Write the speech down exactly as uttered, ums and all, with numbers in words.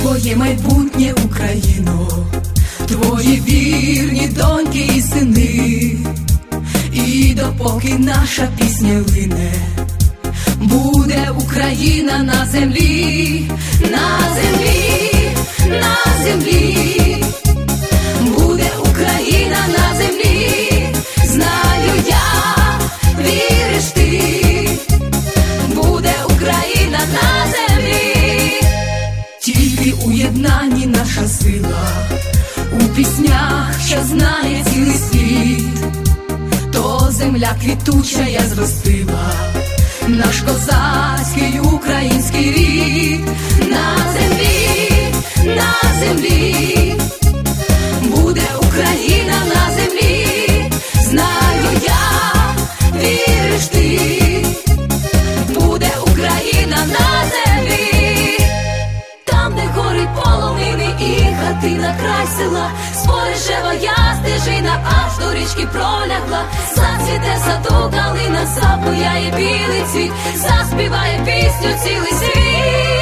твоє майбутнє, Україно, твої вірні доньки і сини. І допоки наша пісня лине, буде Україна на землі, на землі, на землі, буде Україна на землі, знаю я, віриш ти, буде Україна на землі. Тільки у єднанні наша сила, у піснях, що знає цілий світ, то земля квітуча я зростила, наш козацький український рід. На землі, на землі, буде Україна на землі, знаю я, віриш ти, буде Україна на землі. Там, де горить полонини і хатина край села, споришева я стежина аж до річки пролягла. Зацвіте саду калина, запуяє білий цвіт, заспіває пісню цілий світ.